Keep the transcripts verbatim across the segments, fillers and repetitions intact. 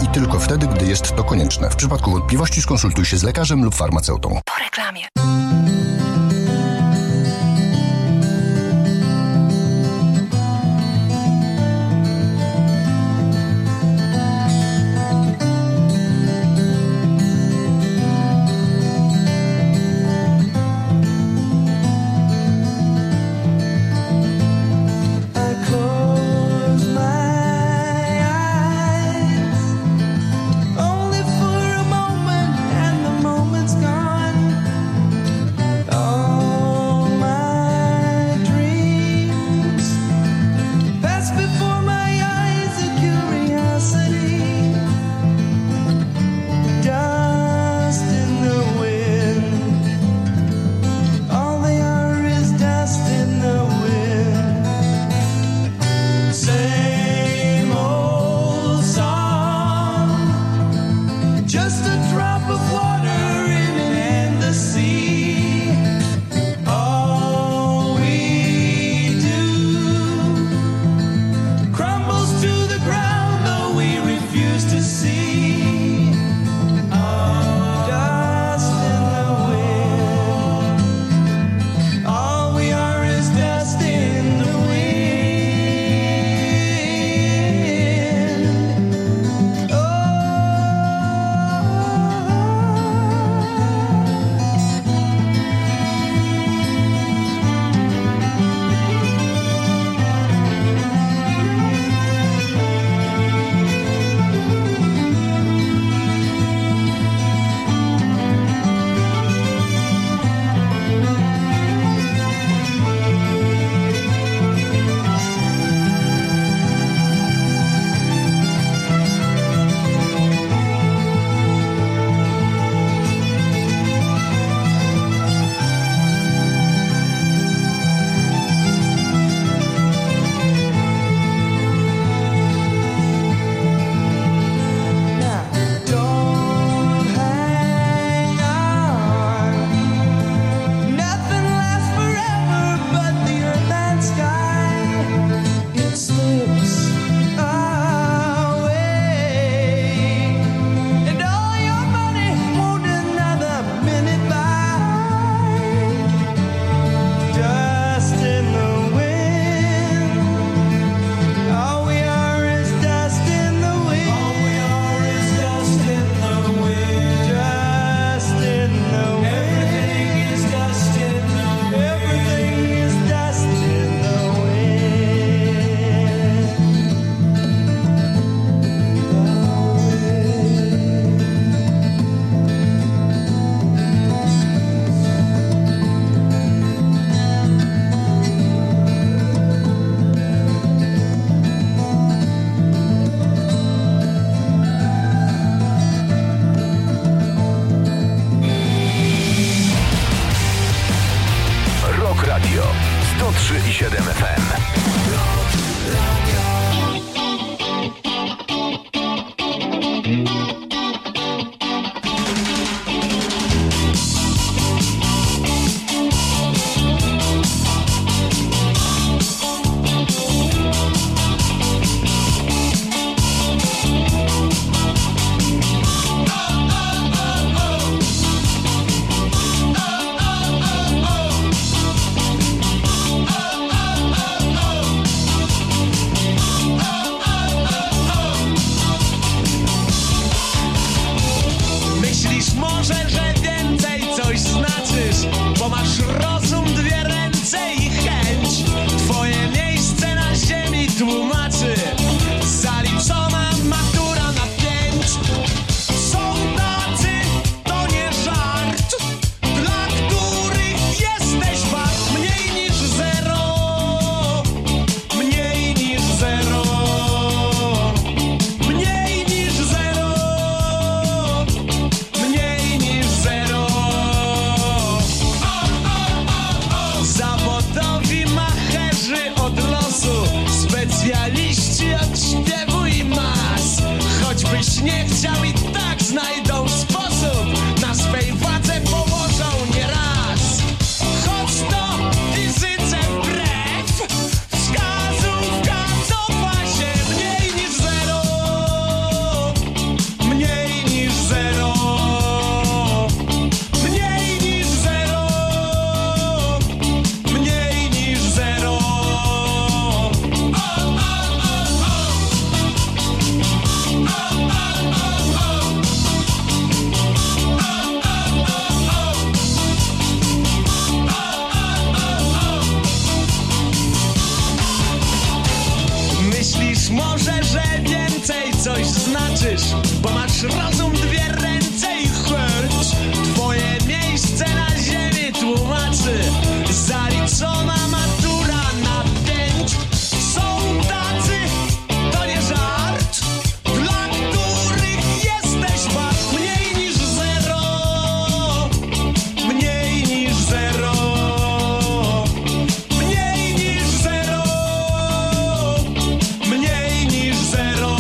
tylko wtedy, gdy jest to konieczne. W przypadku wątpliwości skonsultuj się z lekarzem lub farmaceutą. Po reklamie. sto trzy i siedem F M. walczysz, bo masz rozum, dwie ręce i chęć. Twoje miejsce na ziemi tłumaczy zaliczona matura na pięć. Są tacy, to nie żart, dla których jesteś wart mniej niż zero. Mniej niż zero. Mniej niż zero. Mniej niż zero.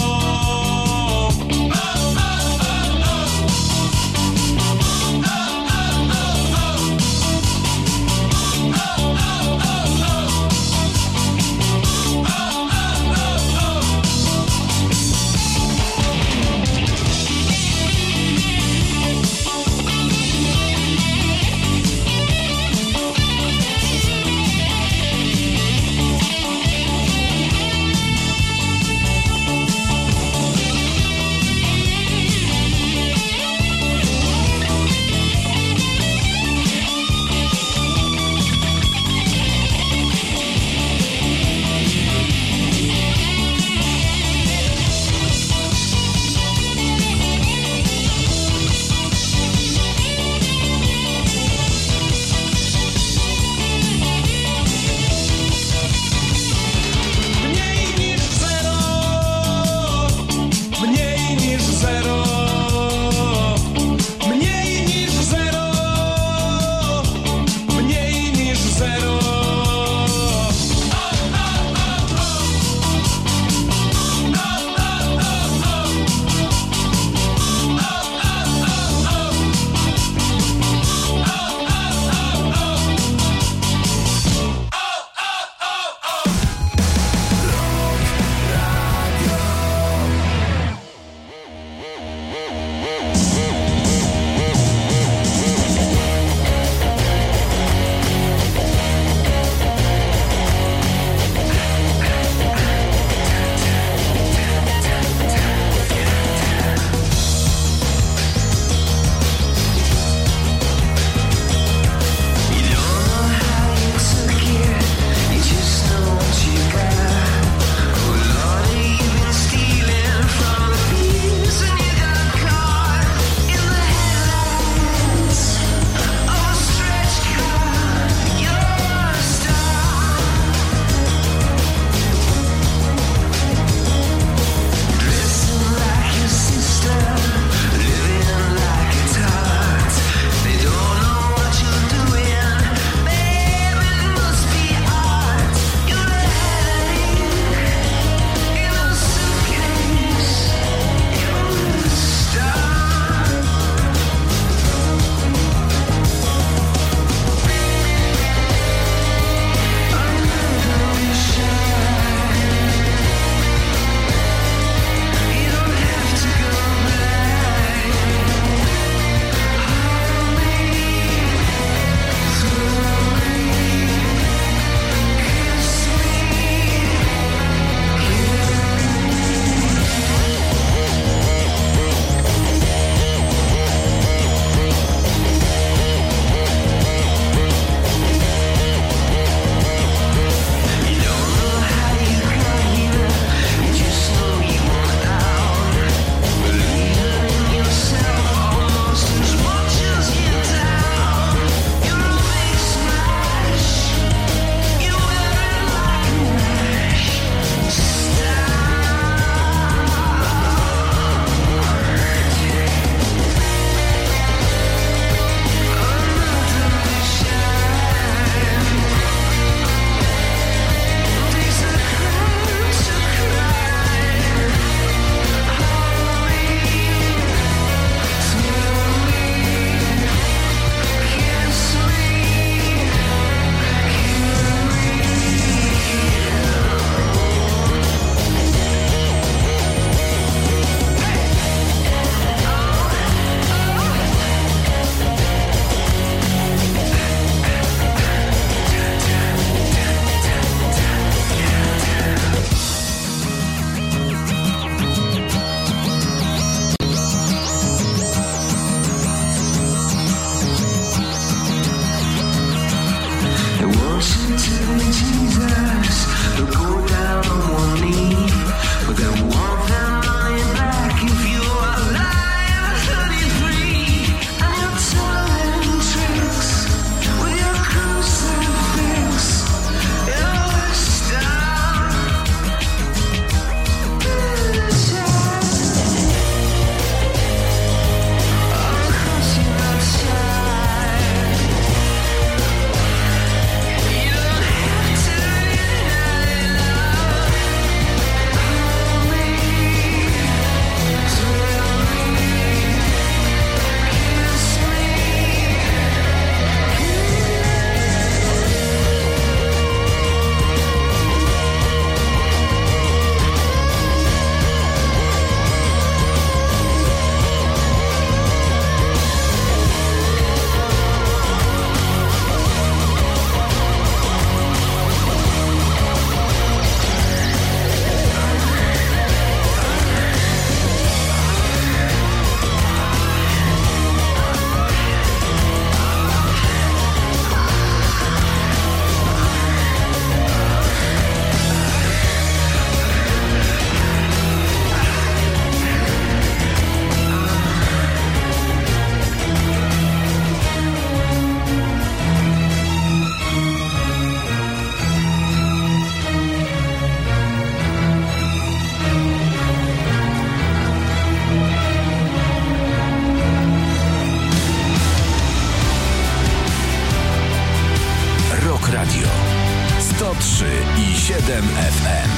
siedem F M.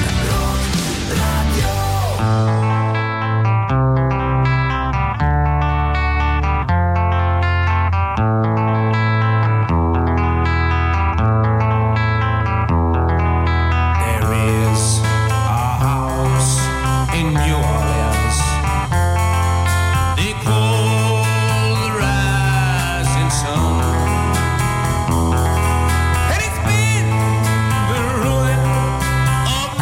Of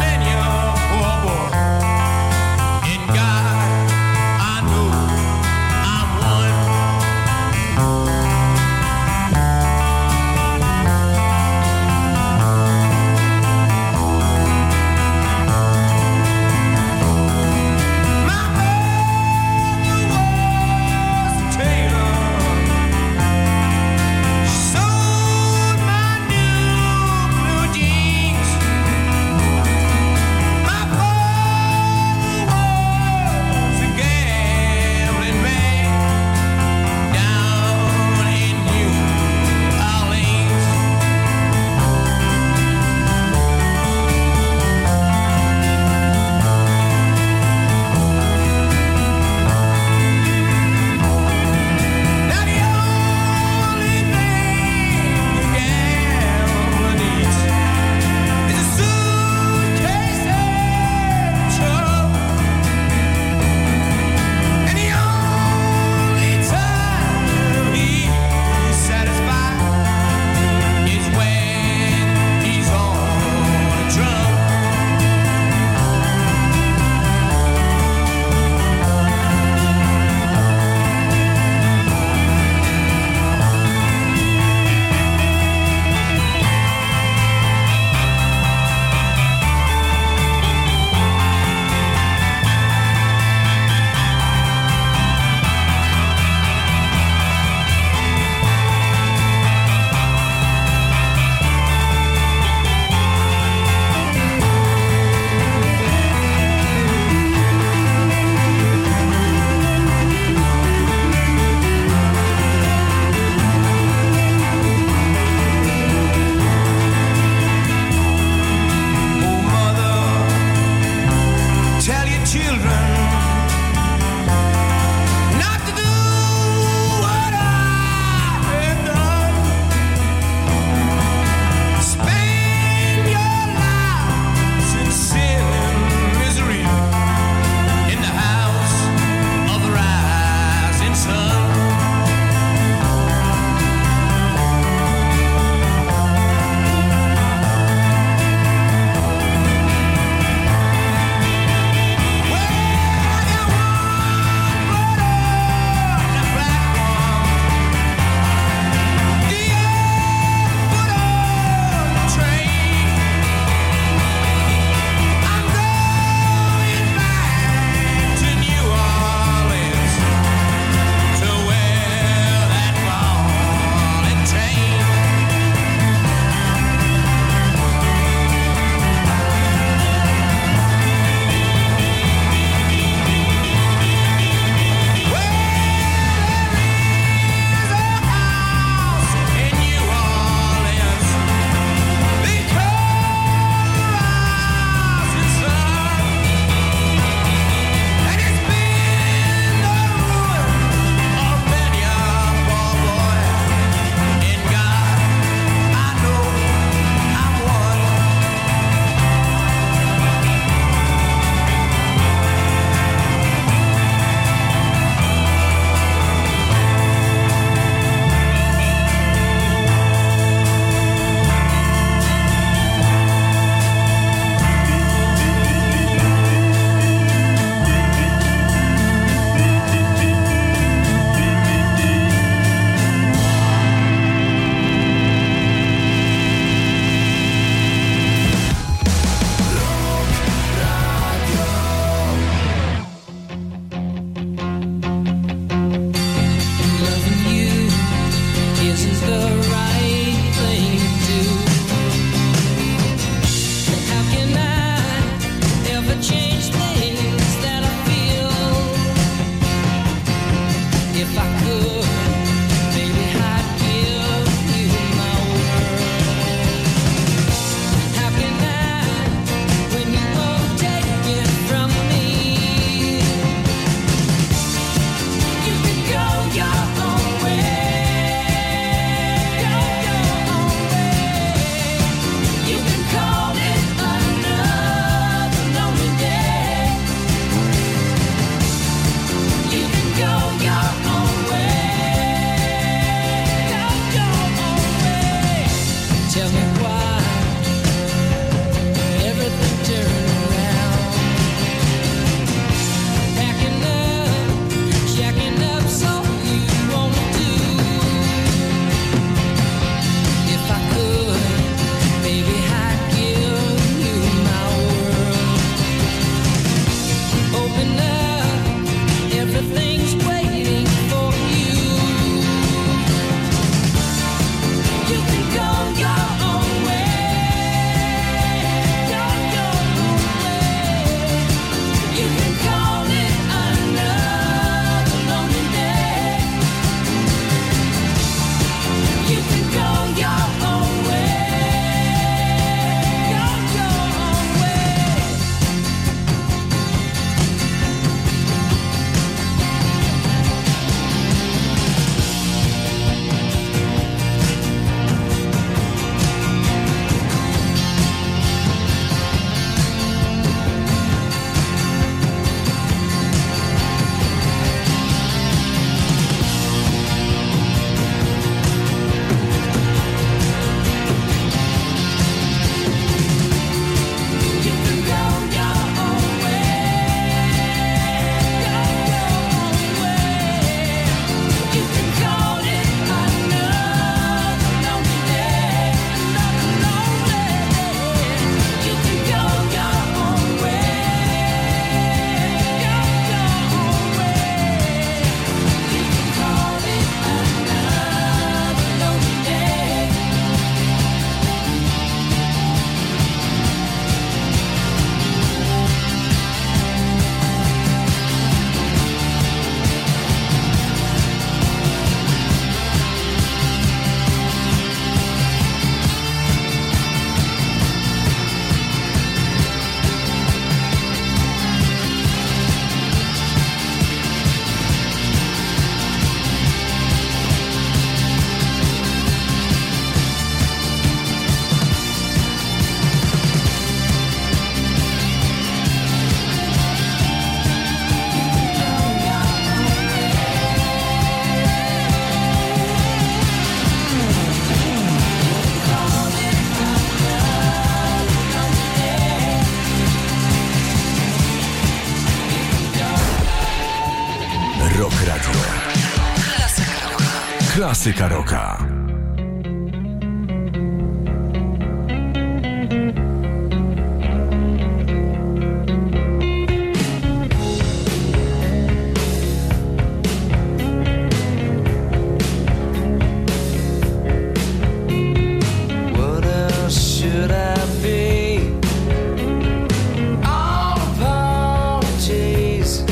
Rock Radio. Klasyka rocka. Klasyka rocka.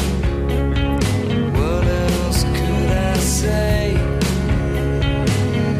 What else could I say?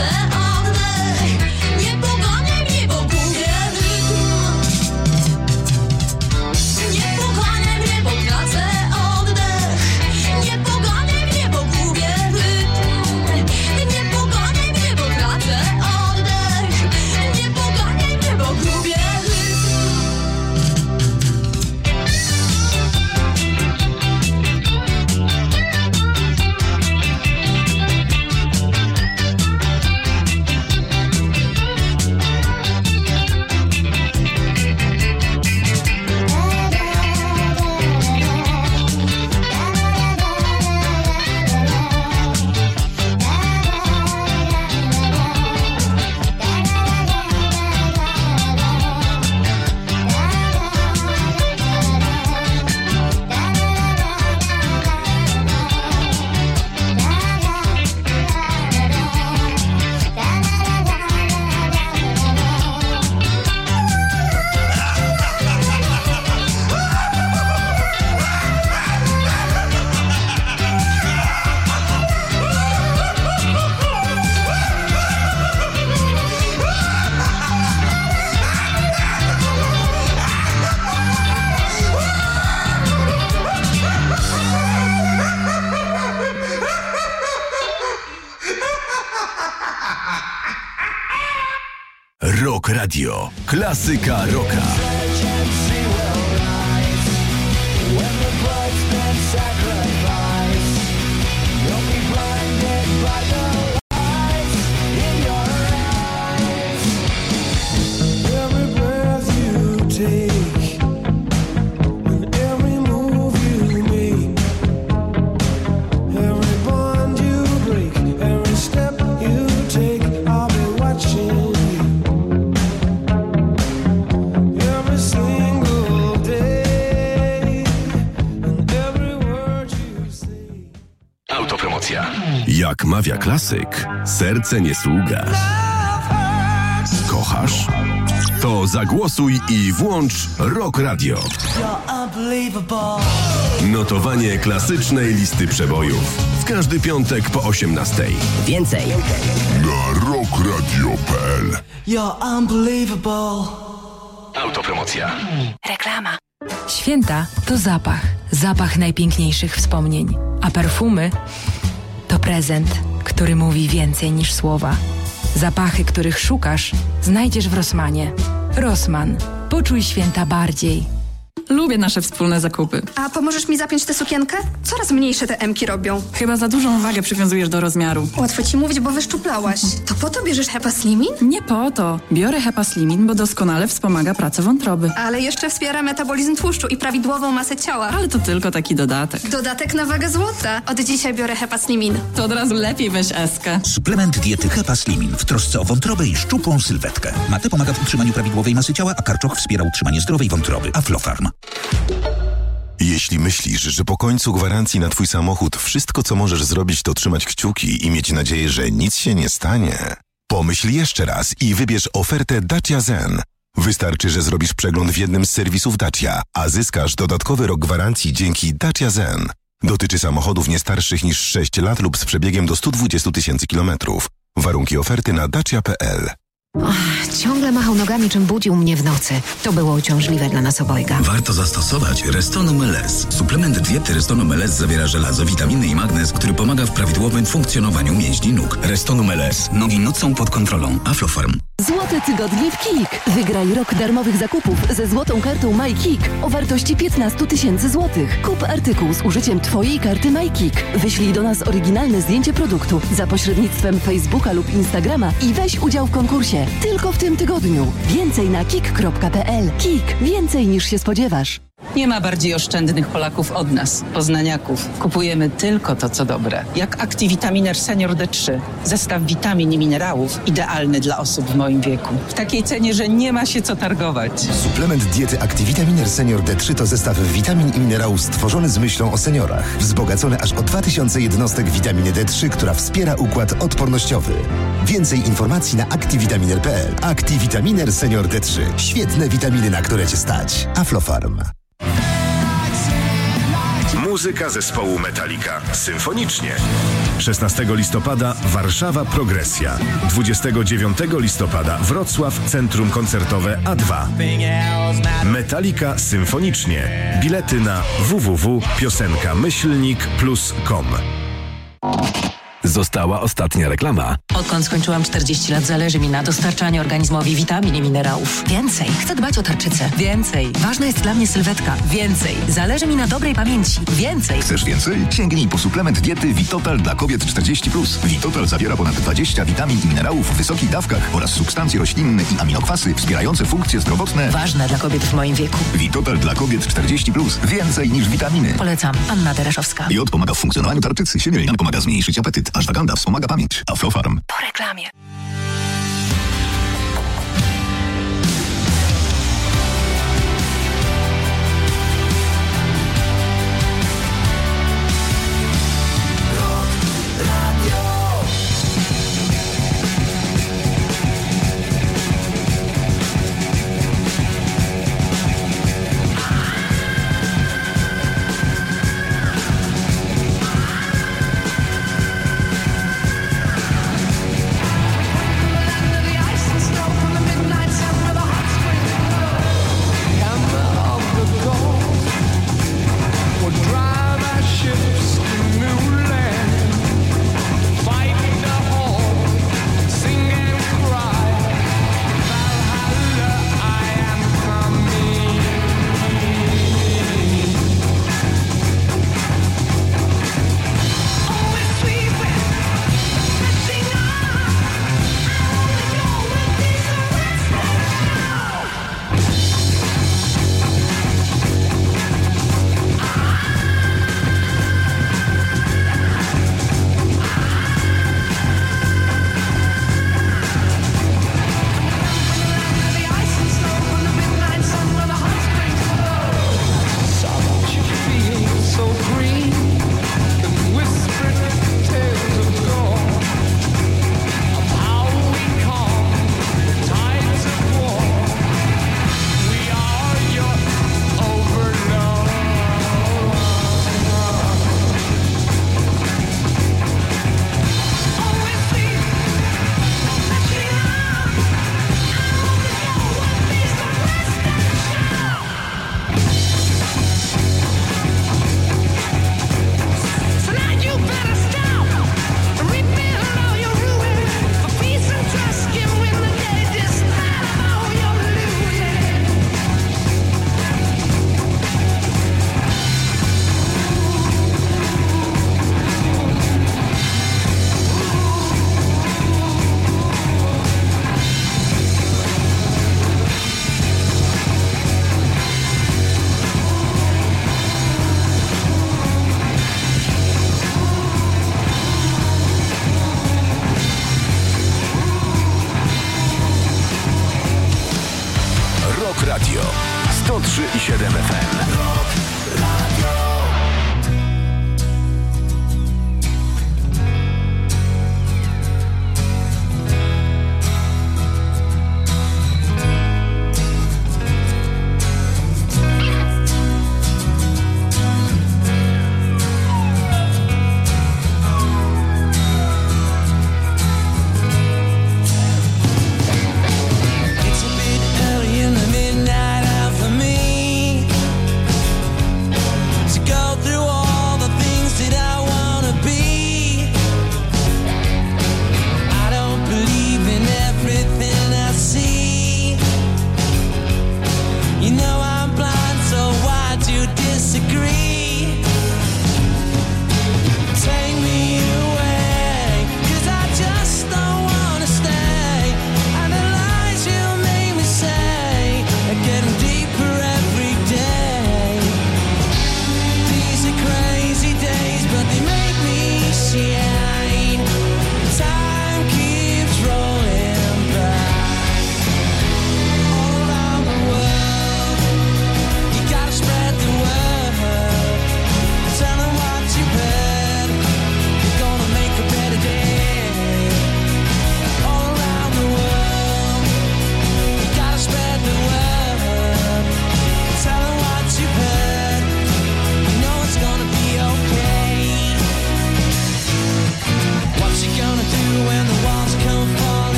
tracę oddech. Nie pogonię mnie, bo gubię rytm. Nie pogonię mnie, bo tracę oddech. Nie pogonię mnie, bo gubię rytm. Nie pogonię mnie, bo tracę oddech. Nie pogonię mnie, bo gubię rytm. Rock Radio. Klasyka rocka. Jak mawia klasyk, serce nie sługa. Kochasz? To zagłosuj i włącz Rock Radio. Notowanie klasycznej listy przebojów. W każdy piątek po osiemnastej. Więcej na rockradio kropka p l. You're unbelievable. Autopromocja. Reklama. Święta to zapach. Zapach najpiękniejszych wspomnień. A perfumy to prezent, który mówi więcej niż słowa. Zapachy, których szukasz, znajdziesz w Rossmanie. Rossmann. Poczuj święta bardziej. Lubię nasze wspólne zakupy. A pomożesz mi zapiąć tę sukienkę? Coraz mniejsze te emki robią. Chyba za dużą wagę przywiązujesz do rozmiaru. Łatwo ci mówić, bo wyszczuplałaś. To po to bierzesz Hepa Slimin? Nie po to. Biorę Hepa Slimin, bo doskonale wspomaga pracę wątroby. Ale jeszcze wspiera metabolizm tłuszczu i prawidłową masę ciała. Ale to tylko taki dodatek. Dodatek na wagę złota. Od dzisiaj biorę Hepa Slimin. To od razu lepiej weź eskę. Suplement diety Hepa Slimin w trosce o wątrobę i szczupłą sylwetkę. Mate pomaga w utrzymaniu prawidłowej masy ciała, a karczoch wspiera utrzymanie zdrowej wątroby. Aflofarm. Jeśli myślisz, że po końcu gwarancji na twój samochód wszystko, co możesz zrobić, to trzymać kciuki i mieć nadzieję, że nic się nie stanie, pomyśl jeszcze raz i wybierz ofertę Dacia Zen. Wystarczy, że zrobisz przegląd w jednym z serwisów Dacia, a zyskasz dodatkowy rok gwarancji dzięki Dacia Zen. Dotyczy samochodów nie starszych niż sześć lat lub z przebiegiem do stu dwudziestu tysięcy kilometrów. Warunki oferty na dacia kropka p l. Och, ciągle machał nogami, czym budził mnie w nocy. To było uciążliwe dla nas obojga. Warto zastosować Restonum L S. Suplement diety Restonum L S zawiera żelazo, witaminy i magnez, który pomaga w prawidłowym funkcjonowaniu mięśni nóg. Restonum L S. Nogi nocą pod kontrolą. Aflofarm. Złote tygodnie w KiK. Wygraj rok darmowych zakupów ze złotą kartą MyKiK o wartości piętnaście tysięcy złotych. Kup artykuł z użyciem Twojej karty MyKiK. Wyślij do nas oryginalne zdjęcie produktu za pośrednictwem Facebooka lub Instagrama i weź udział w konkursie. Tylko w tym tygodniu. Więcej na kik kropka p l. KiK. Więcej niż się spodziewasz. Nie ma bardziej oszczędnych Polaków od nas, poznaniaków. Kupujemy tylko to, co dobre. Jak Activitaminer Senior D trzy. Zestaw witamin i minerałów idealny dla osób w moim wieku. W takiej cenie, że nie ma się co targować. Suplement diety Activitaminer Senior D trzy to zestaw witamin i minerałów stworzony z myślą o seniorach. Wzbogacony aż o dwa tysiące jednostek witaminy D trzy, która wspiera układ odpornościowy. Więcej informacji na activitaminer kropka p l. Activitaminer Senior D trzy. Świetne witaminy, na które cię stać. Aflofarm. Muzyka zespołu Metallica symfonicznie. szesnastego listopada Warszawa Progresja. dwudziestego dziewiątego listopada Wrocław Centrum Koncertowe A dwa. Metallica symfonicznie. Bilety na w w w kropka piosenka myślnik plus kropka com. Została ostatnia reklama. Odkąd skończyłam czterdzieści lat, zależy mi na dostarczaniu organizmowi witamin i minerałów. Więcej. Chcę dbać o tarczycę. Więcej. Ważna jest dla mnie sylwetka. Więcej. Zależy mi na dobrej pamięci. Więcej. Chcesz więcej? Sięgnij po suplement diety Vitotal dla kobiet czterdzieści plus. Vitotal zawiera ponad dwadzieścia witamin i minerałów w wysokich dawkach oraz substancje roślinne i aminokwasy wspierające funkcje zdrowotne. Ważne dla kobiet w moim wieku. Vitotal dla kobiet czterdzieści plus. Więcej niż witaminy. Polecam. Anna Dereszowska. Jod pomaga w funkcjonowaniu tarczycy. Siemielnian pomaga zmniejszyć apetyt. Ashwagandha wspomaga pamięć. Aflofarm. Po reklamie. sto trzy i siedem F M. It's a bit early in the midnight hour for me.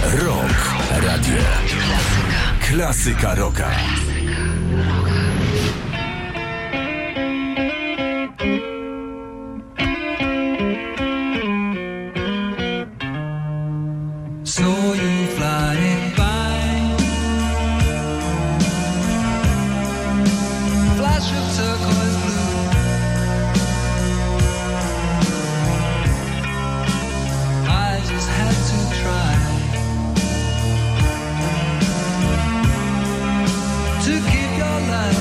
Rock Radio. Klasyka. Klasyka rocka. Saw you flying by, flash of turquoise blue, I just had to try to keep your light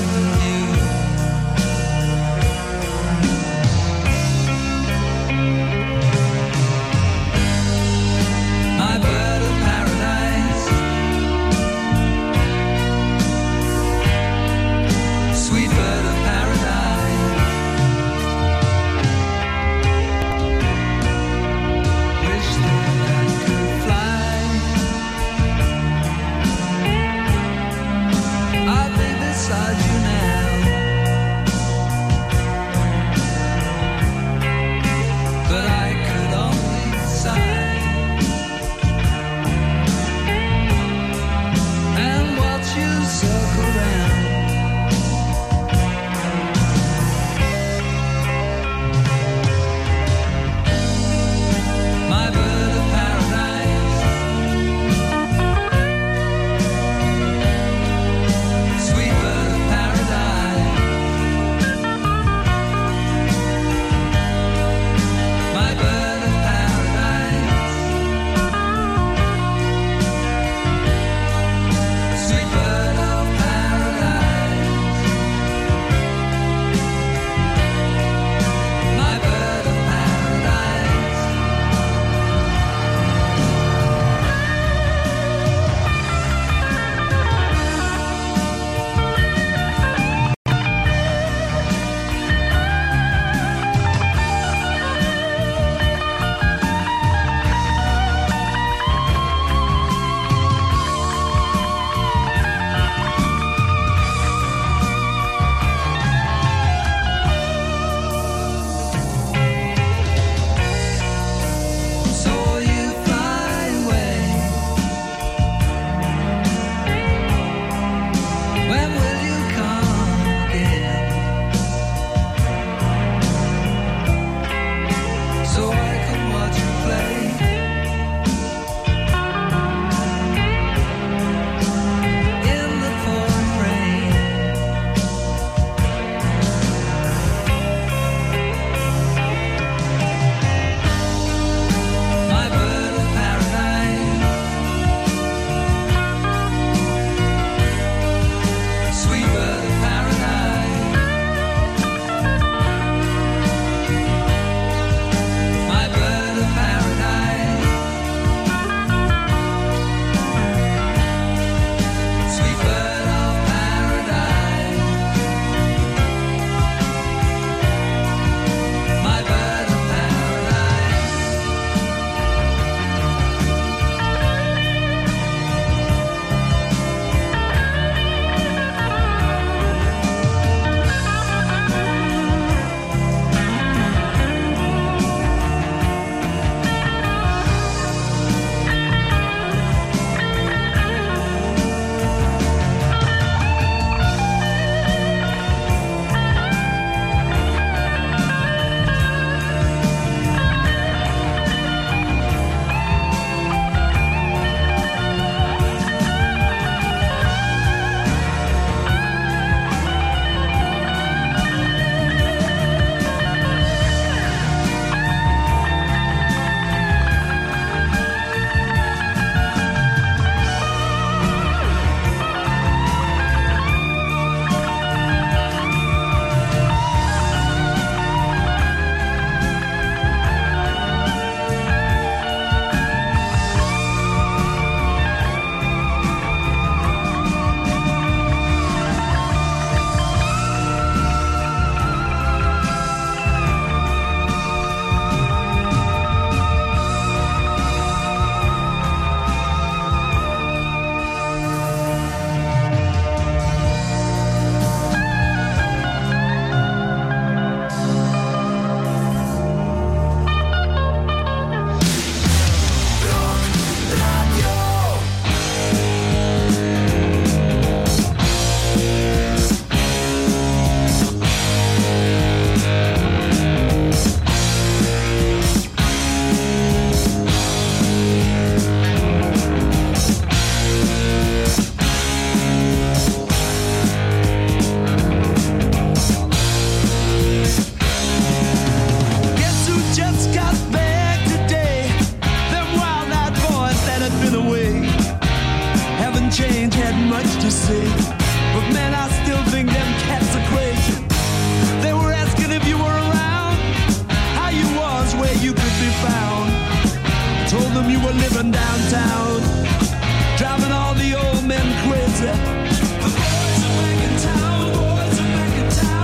were living downtown, driving all the old men crazy. The boys are back in town, the boys are back in town.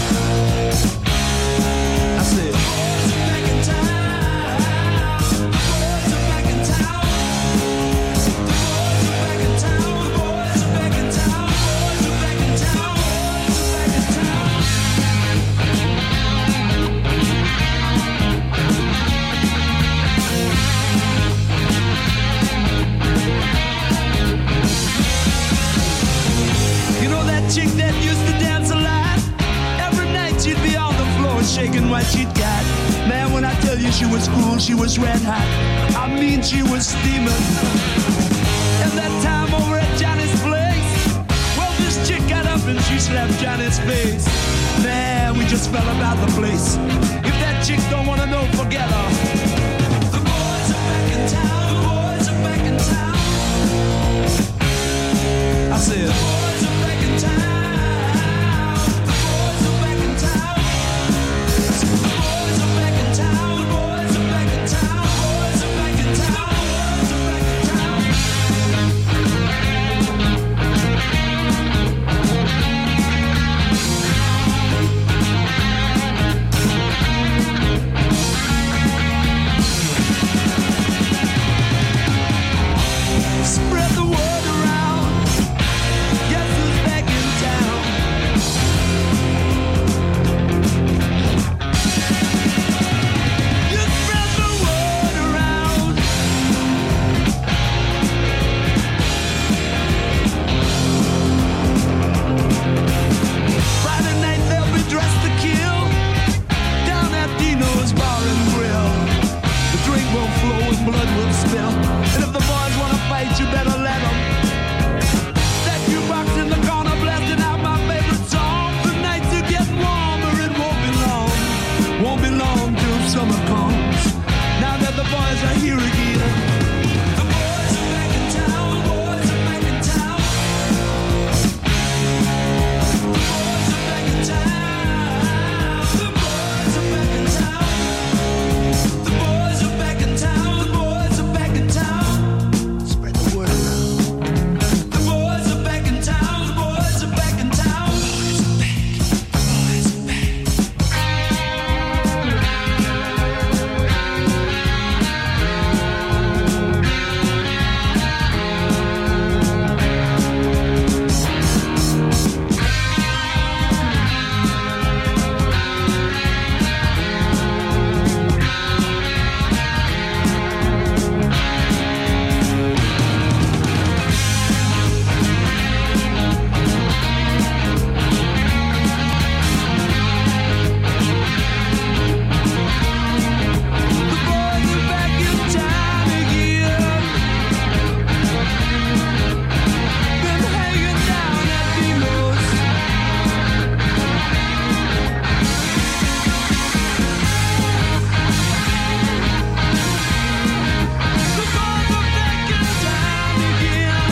I said, the boys are back in town, the boys are back in town. The boys are back in town, the boys are back in town, the boys are back in town, the boys are back in town. You know that chick that used to dance a lot? Every night she'd be on the floor shaking what she'd got. Man, when I tell you she was cool, she was red hot. I mean, she was steaming. And that time over at Johnny's place, well, this chick got up and she slapped Johnny's face. Man, we just fell about the place. If that chick don't wanna know, forget her. The boys are back in town, the boys are back in town. I said, the boys are back in town, the boys are back in town. I said, the boys are back in town, the boys are back in town, the boys are back in town, the boys are back in town. Spread the word around. Guess who's back in town? You spread the word around. Friday night they'll be dressed to kill down at Dino's Bar and Grill. The drink will flow and blood will spill. And if the boys wanna fight, you better let them. That jukebox in the corner blasting out my favorite song. The nights are getting warmer, it won't be long. Won't be long till summer comes. Now that the boys are here again. The boys are back in town, the boys are back in town. The boys are back in town. The boys are back in town. The boys are back in town, the boys are back in town. Spread the word around. The boys are back in town, the boys are back in town. Boys are back, boys are back. The boys are back in town again. Been hanging down at Dino's. The boys are back in town again.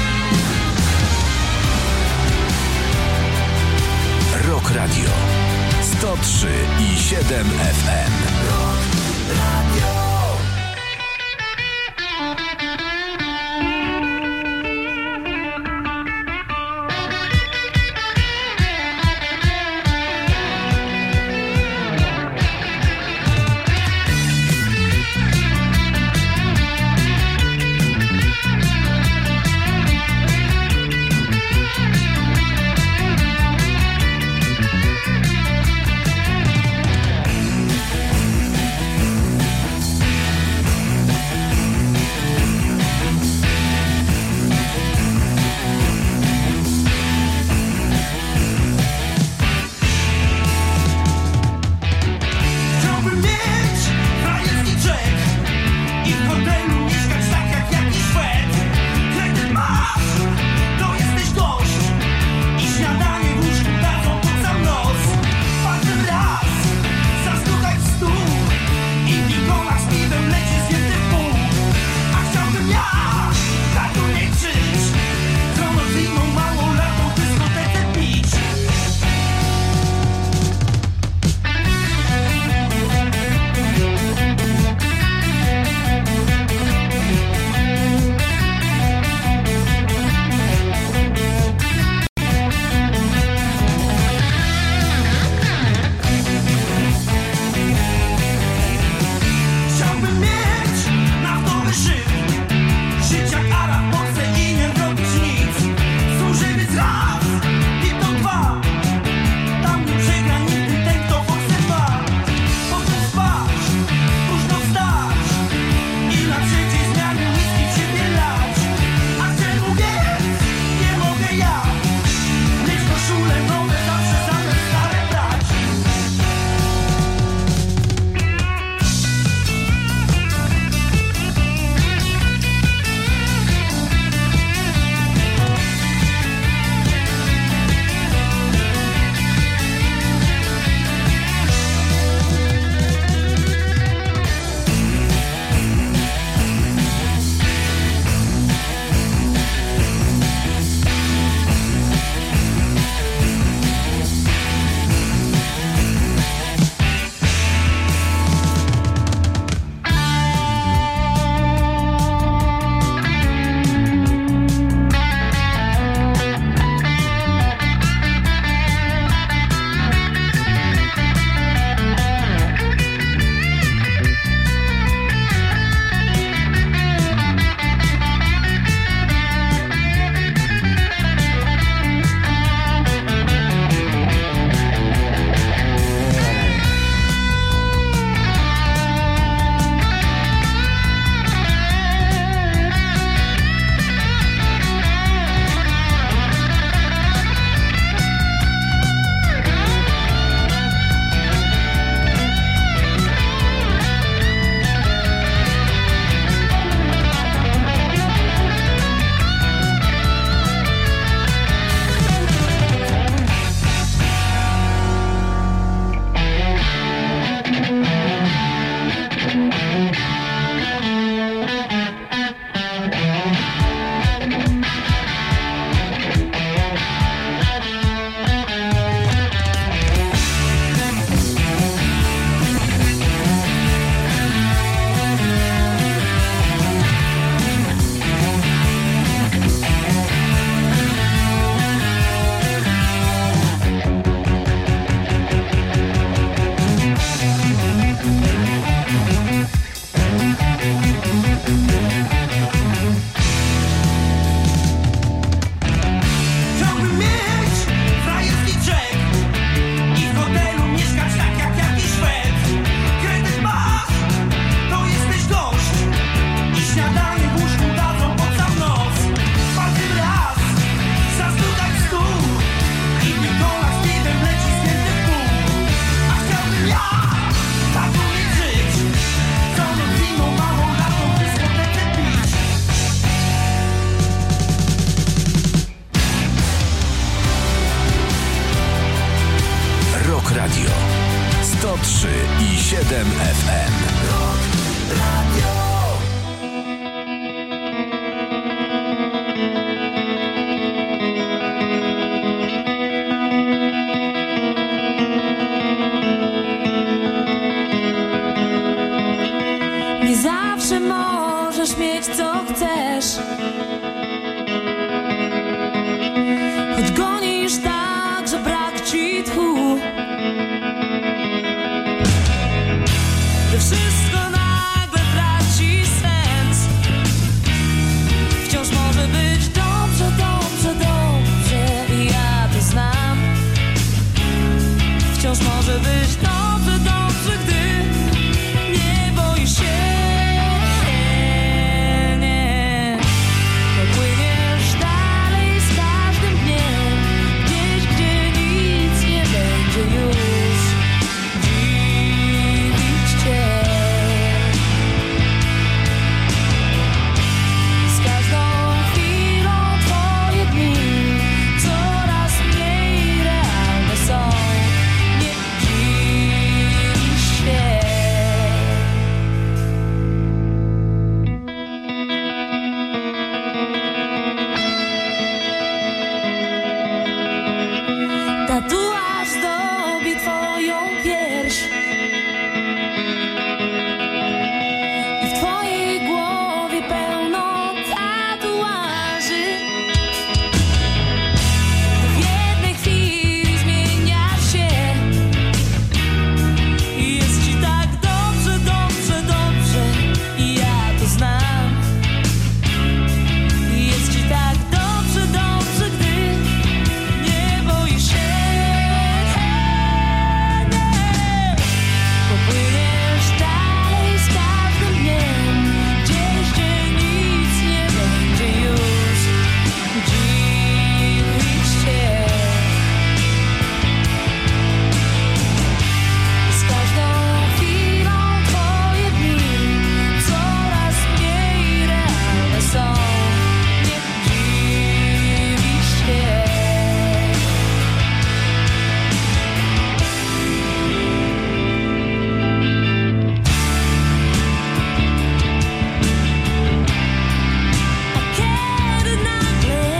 Rock Radio sto trzy i siedem F M. siedem F M. Nie zawsze możesz mieć co chcesz, choć gonisz tak, że brak ci tchu, że wszystko nagle traci sens. Wciąż może być dobrze, dobrze, dobrze i ja to znam. Wciąż może być dobrze, dobrze, gdy nie boisz się. Nie. Popłyniesz dalej z każdym dniem, gdzieś, gdzie nic nie będzie już dziwić cię. Z każdą chwilą twoje dni coraz mniej realne są. Nie dziwisz się. Tatuaż zdobi twoją pierś i w twojej głowie pełno tatuaży. W jednej chwili zmieniasz się i jest ci tak dobrze, dobrze, dobrze i ja to znam. I jest ci tak dobrze, dobrze, gdy nie boisz się. Nie. Popłyniesz dalej z każdym dniem, gdzieś, gdzie nic nie będzie już dziwić cię. Z każdą chwilą twoje dni coraz mniej realne są. Nie dziwisz się. Kiedy nagle,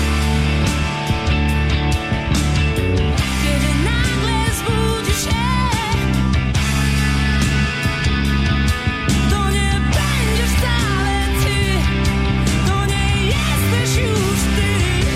kiedy nagle zbudzisz się, to nie będziesz wcale ty, to nie jesteś już ty.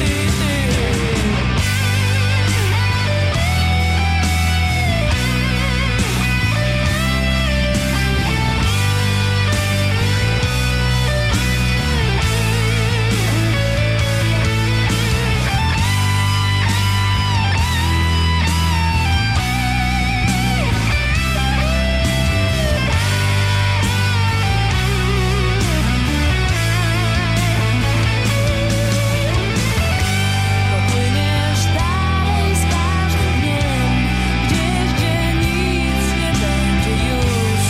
Popłyniesz dalej z każdym dniem, gdzieś, gdzie nic nie będzie już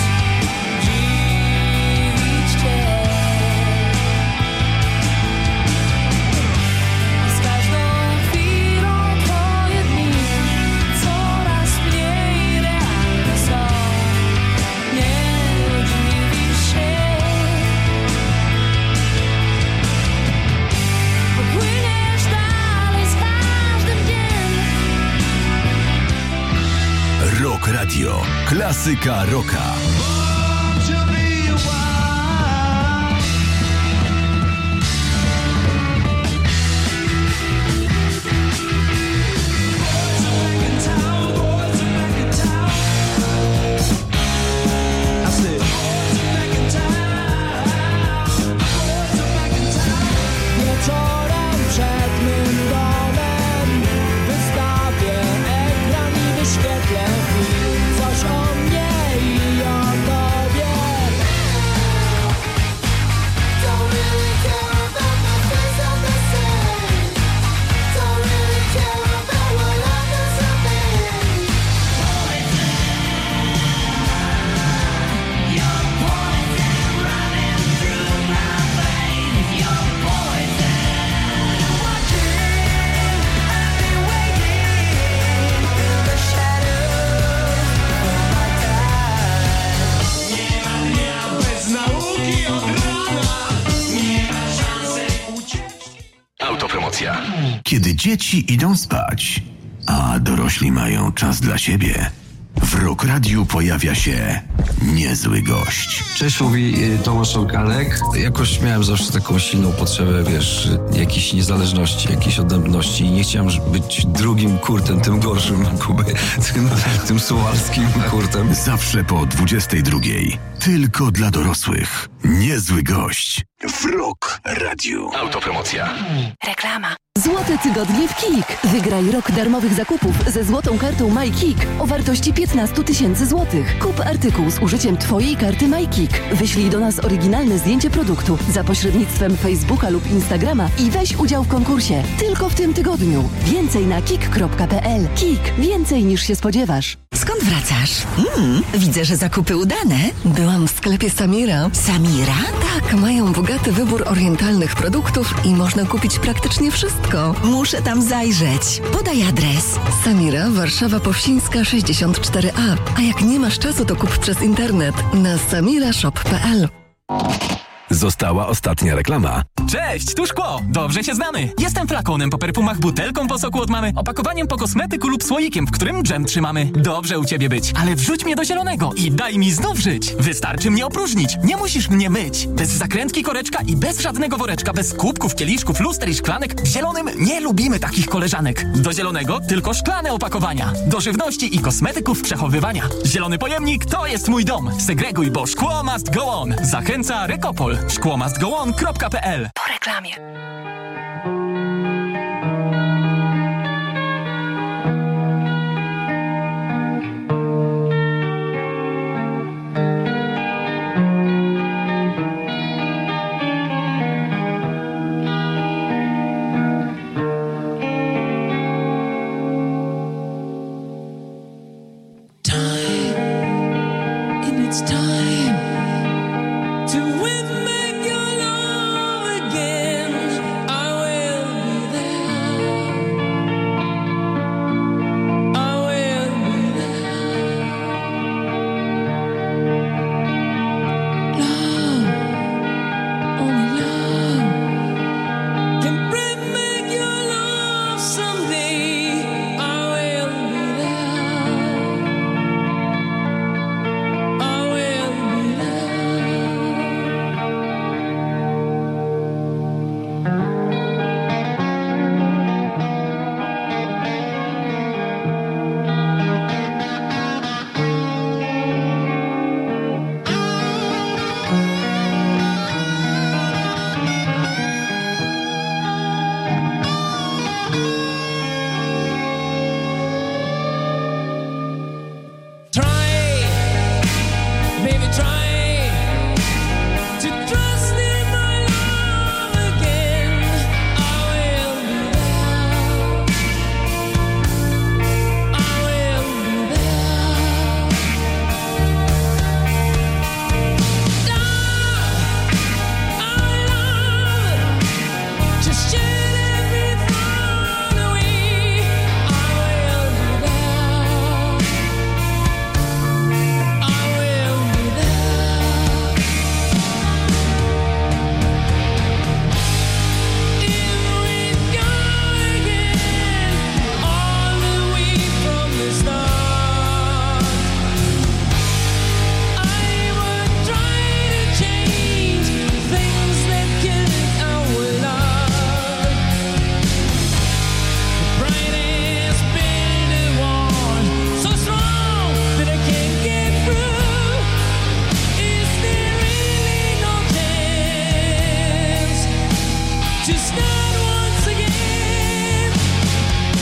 dziwić cię. Z każdą chwilą twoje dni coraz mniej realne są. Nie dziwisz się. Popłyniesz dalej z każdym dniem. Rock Radio. Klasyka rocka. Wieczorem przed mym domem wystawię ekran i wyświetlę film. Coś o mnie i o tobie. Dzieci idą spać, a dorośli mają czas dla siebie. W Rock Radiu pojawia się niezły gość. Cześć, mówi Tomasz Organek. Jakoś miałem zawsze taką silną potrzebę, wiesz, jakiejś niezależności, jakiejś odrębności i nie chciałem być drugim kurtem, tym gorszym, Kuby, tym, tym suwalskim kurtem. Zawsze po dwudziestej drugiej. Tylko dla dorosłych. Niezły gość. W Rock Radiu. Autopromocja. Reklama. Złote tygodnie w KiK. Wygraj rok darmowych zakupów ze złotą kartą MyKiK o wartości piętnaście tysięcy złotych. Kup artykuł z użyciem Twojej karty MyKiK. Wyślij do nas oryginalne zdjęcie produktu za pośrednictwem Facebooka lub Instagrama i weź udział w konkursie. Tylko w tym tygodniu. Więcej na kik kropka pe el. KiK. Więcej niż się spodziewasz. Skąd wracasz? Mm, widzę, że zakupy udane. Byłam w sklepie Samira. Samira? Tak, mają bogaty wybór orientalnych produktów i można kupić praktycznie wszystko. Muszę tam zajrzeć. Podaj adres. Samira, Warszawa Powsińska sześćdziesiąt cztery a. A jak nie masz czasu, to kup przez internet na samirashop kropka pe el. Została ostatnia reklama. Cześć, tu Szkło. Dobrze się znamy. Jestem flakonem po perfumach, butelką po soku od mamy, opakowaniem po kosmetyku lub słoikiem, w którym dżem trzymamy. Dobrze u ciebie być, ale wrzuć mnie do zielonego i daj mi znów żyć. Wystarczy mnie opróżnić. Nie musisz mnie myć. Bez zakrętki koreczka i bez żadnego woreczka, bez kubków, kieliszków, luster i szklanek. W zielonym nie lubimy takich koleżanek. Do zielonego tylko szklane opakowania. Do żywności i kosmetyków przechowywania. Zielony pojemnik to jest mój dom. Segreguj, bo szkło must go on. Zachęca Rekopol. szkło must go on kropka pe el. Po reklamie. Time, and it's time to win me.